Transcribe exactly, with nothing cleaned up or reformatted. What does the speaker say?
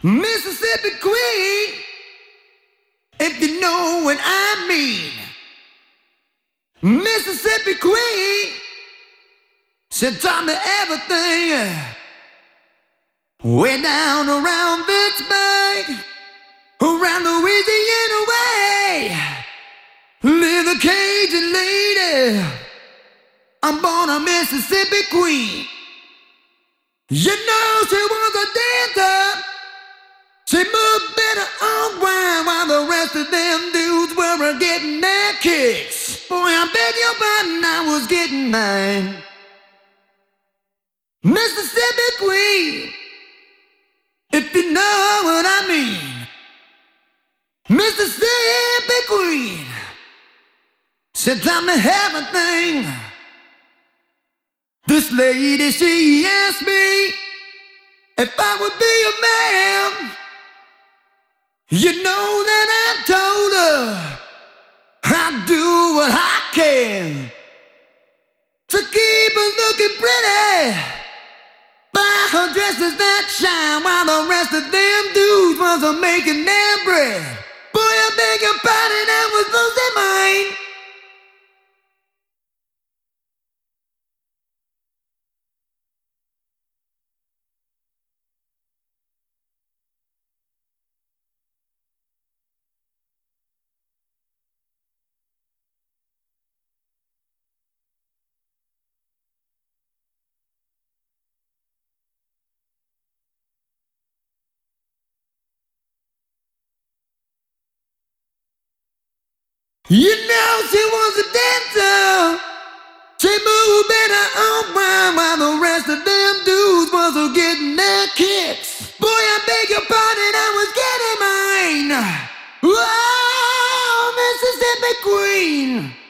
Mississippi Queen, if you know what I mean. Mississippi Queen, she taught me everything. Way down around Vicksburg, around Louisiana way, live a Cajun lady. I'm born a Mississippi Queen. You know she was a dancer. She moved better on ground while the rest of them dudes were getting their kicks. Boy, I beg your pardon, I was getting mine. Mississippi Queen, if you know what I mean. Mississippi Queen, she taught me everything. This lady, she asked me if I would be a man. You know that I told her I'd do what I can to keep her looking pretty, buy her dresses that shine while the rest of them dudes was making their bread. Boy, I beg your pardon, I was losing mine. You know she was a dancer. She moved better on ground while the rest of them dudes was getting their kicks. Boy, I beg your pardon, I was getting mine. Oh, Mississippi Queen.